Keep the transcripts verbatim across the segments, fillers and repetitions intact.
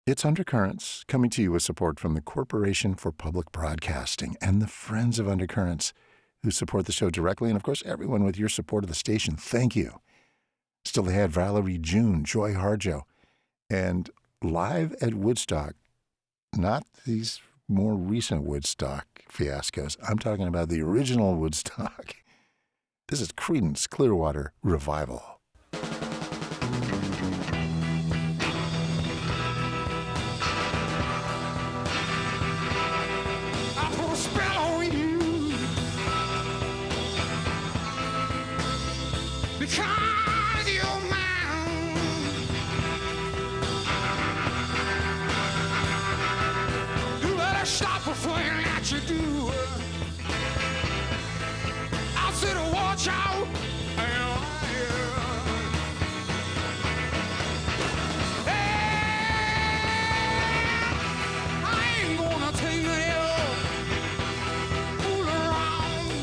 It's Undercurrents, coming to you with support from the Corporation for Public Broadcasting and the Friends of Undercurrents, who support the show directly, and of course everyone with your support of the station. Thank you. Still ahead, Valerie June, Joy Harjo, and live at Woodstock, not these more recent Woodstock fiascos. I'm talking about the original Woodstock. This is Creedence Clearwater Revival. Because you're mine, you better stop before you let you do. I said, watch out. Hey, I ain't gonna take it. Fool around.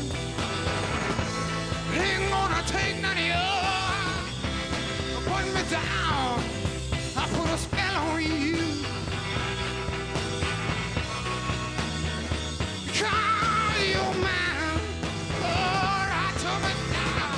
Ain't gonna take none of you. Put me down. I put a spell on you. Cause you're mine. All right, tell me now.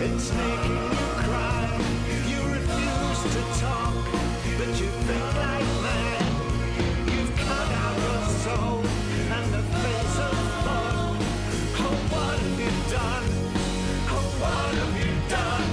it's making you cry. You refuse to talk, but you think like mad. You've cut out the soul and the face of thought. Oh, what have you done? Oh, what have you done?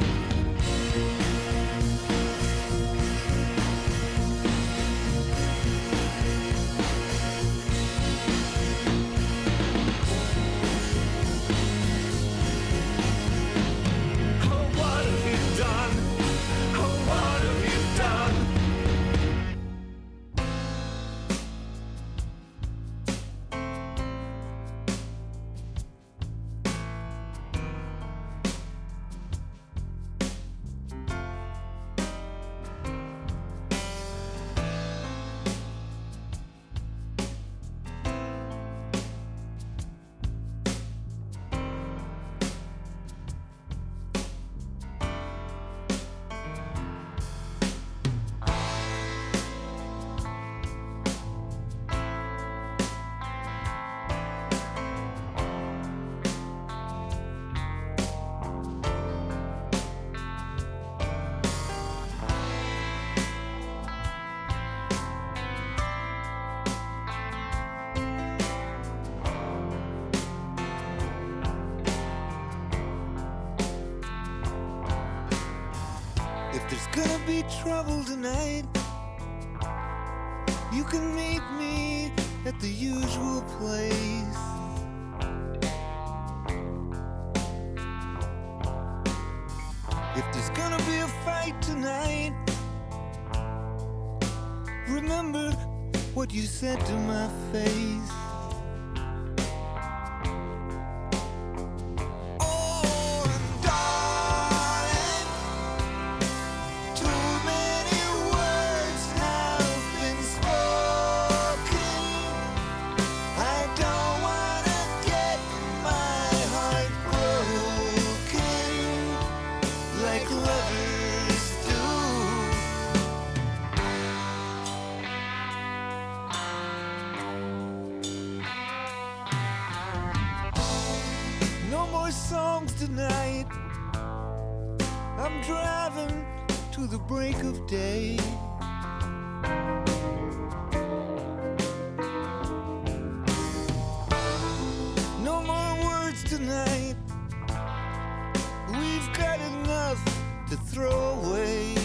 Gonna be trouble tonight. You can meet me at the usual place. If there's gonna be a fight tonight, remember what you said to my face. Songs tonight. I'm driving to the break of day. No more words tonight. We've got enough to throw away.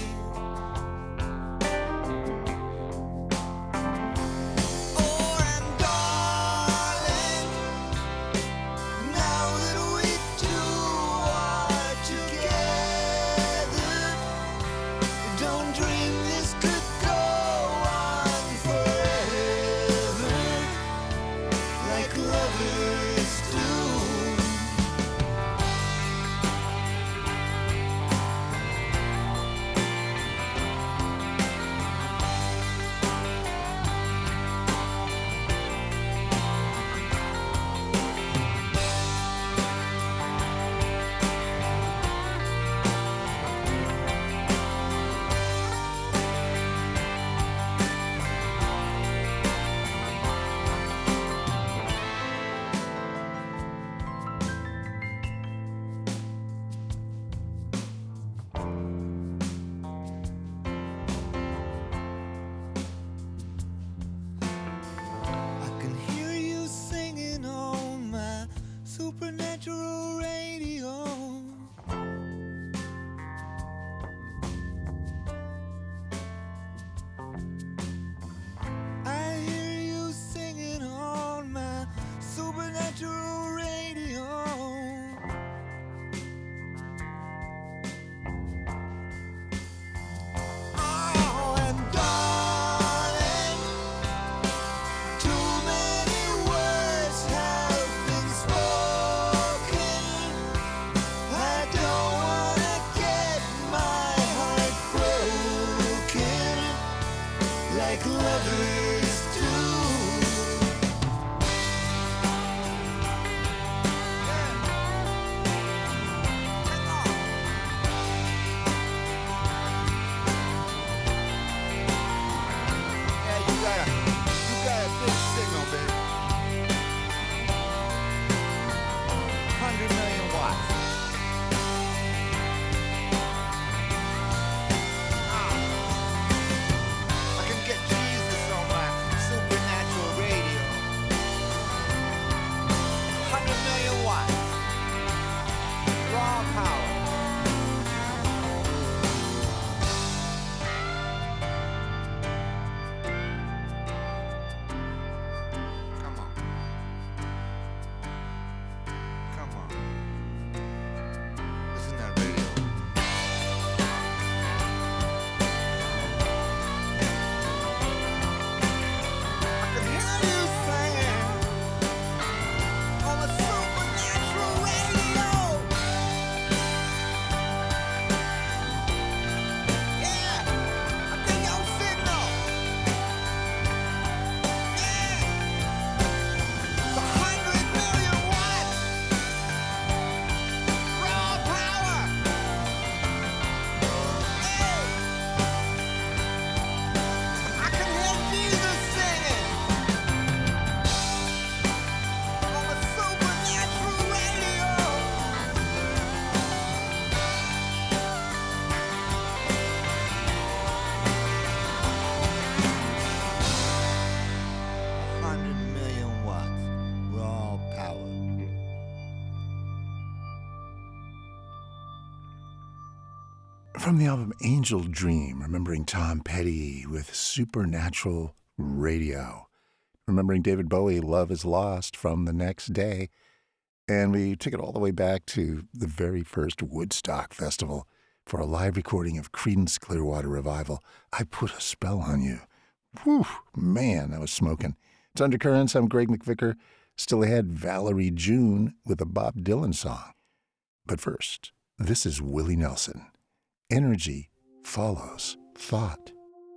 From the album Angel Dream, remembering Tom Petty with Supernatural Radio. Remembering David Bowie, Love is Lost from The Next Day. And we took it all the way back to the very first Woodstock Festival for a live recording of Creedence Clearwater Revival, I Put a Spell on You. Whew, man, that was smoking. It's Undercurrents. I'm Greg McVicker. Still ahead, Valerie June with a Bob Dylan song. But first, this is Willie Nelson. Energy follows thought.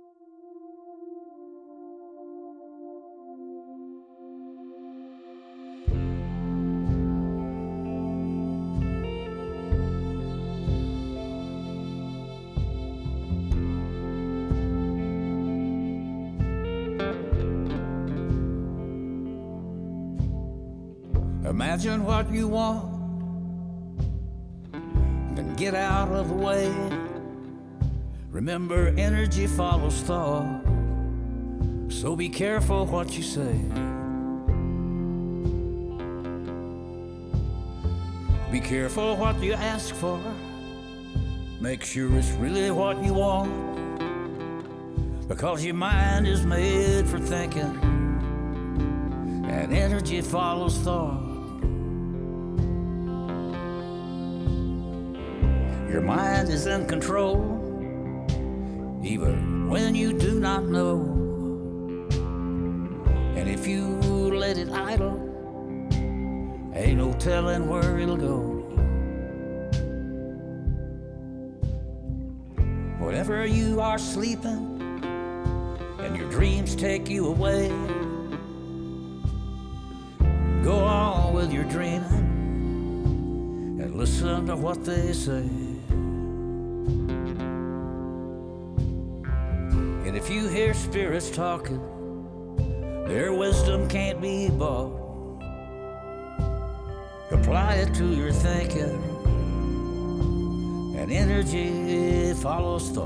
Imagine what you want, then get out of the way. Remember, energy follows thought, so be careful what you say. Be careful what you ask for, make sure it's really what you want, because your mind is made for thinking, and energy follows thought. Your mind is in control, even when you do not know. And if you let it idle, ain't no telling where it'll go. Whenever you are sleeping and your dreams take you away, go on with your dreaming and listen to what they say. And if you hear spirits talking, their wisdom can't be bought. Apply it to your thinking, and energy follows thought.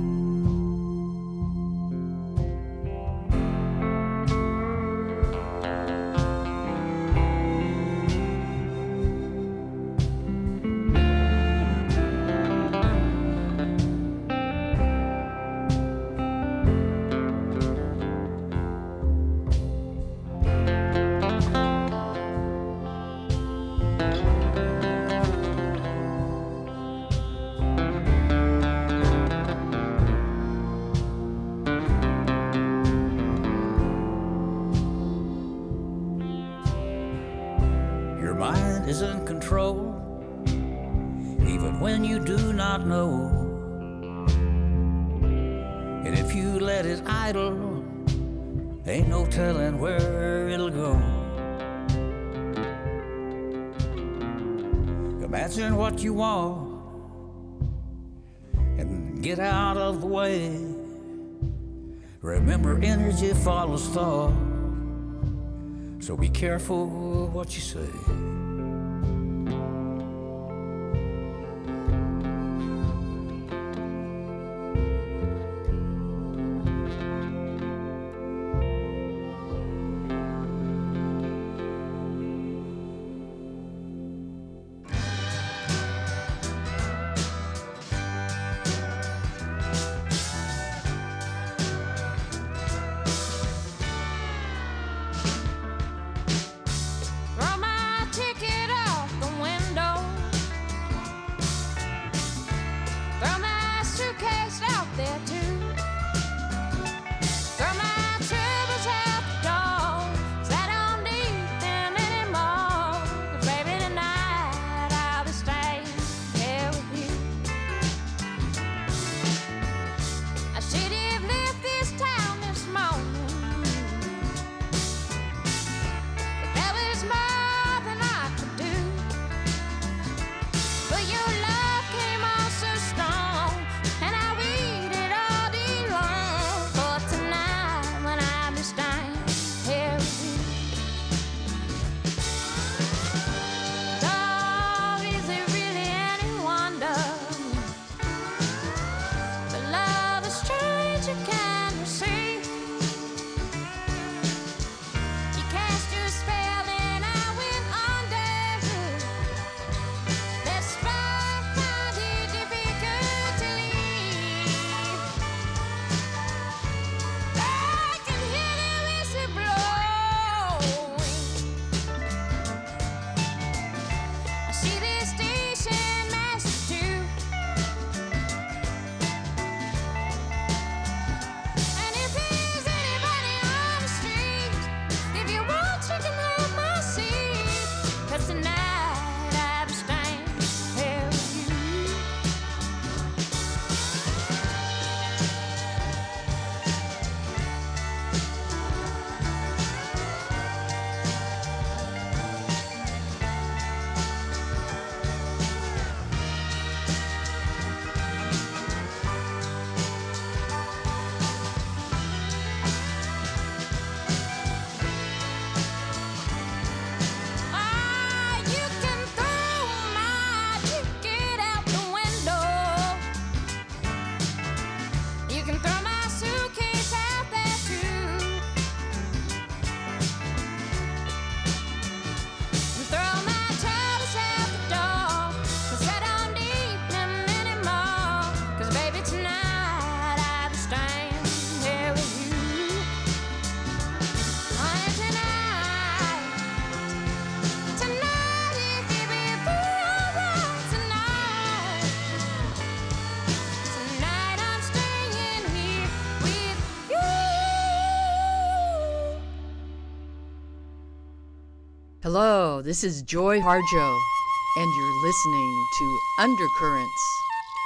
Is in control, even when you do not know. And if you let it idle, ain't no telling where it'll go. Imagine what you want and get out of the way. Remember, energy follows thought, so be careful what you say. Throw my ticket Hello, this is Joy Harjo, and you're listening to Undercurrents.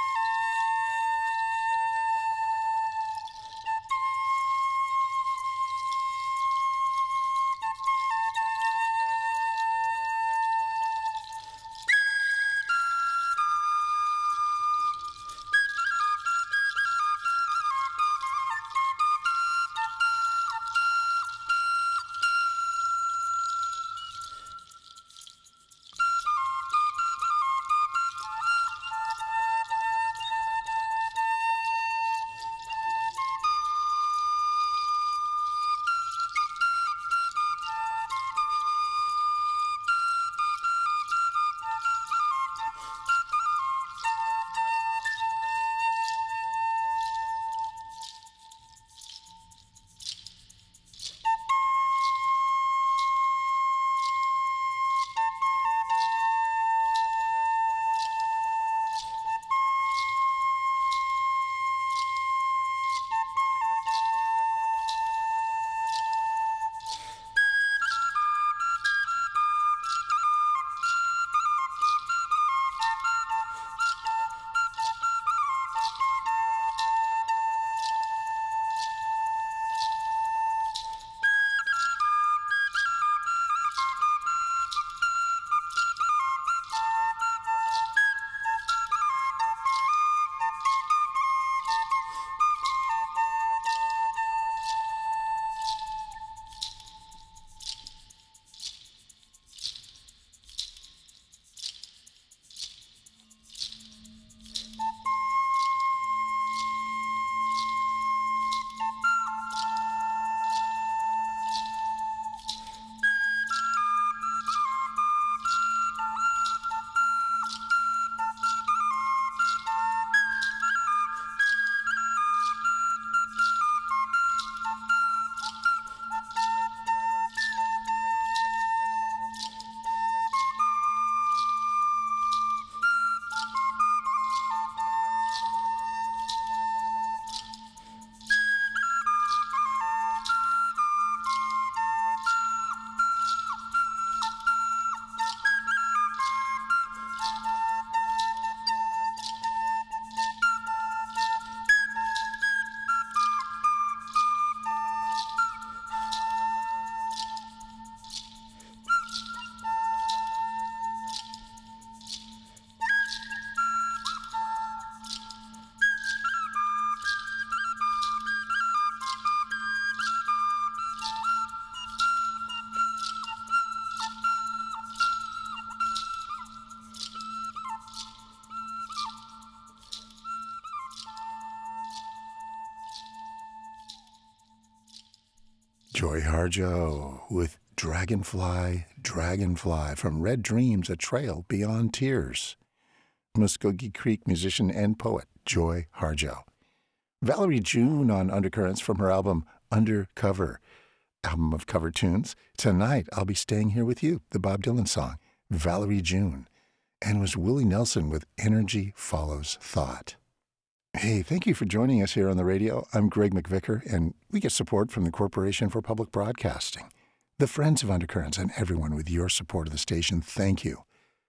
Joy Harjo with Dragonfly, Dragonfly from Red Dreams, A Trail Beyond Tears. Muskogee Creek musician and poet Joy Harjo. Valerie June on Undercurrents from her album Undercover, album of cover tunes. Tonight I'll Be Staying Here With You, the Bob Dylan song, Valerie June. And it was Willie Nelson with Energy Follows Thought. Hey, thank you for joining us here on the radio. I'm Greg McVicker, and we get support from the Corporation for Public Broadcasting, the Friends of Undercurrents, and everyone with your support of the station. Thank you.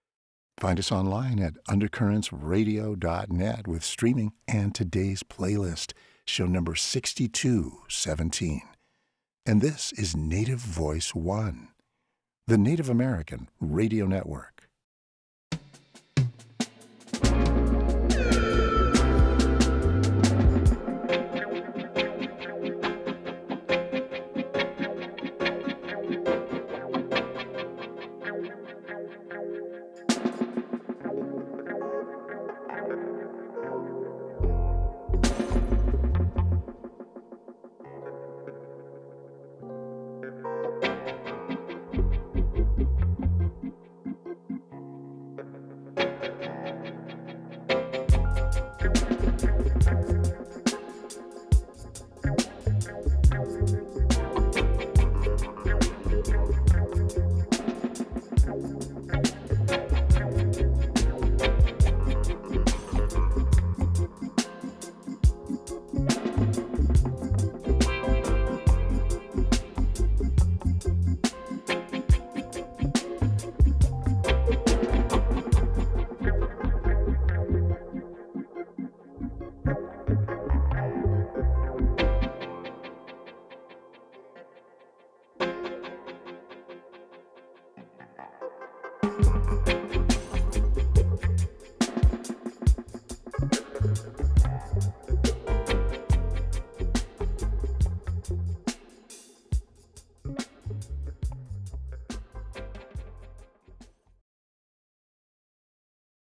Find us online at undercurrents radio dot net with streaming and today's playlist, show number sixty-two seventeen. And this is Native Voice One, the Native American Radio Network. Thank you.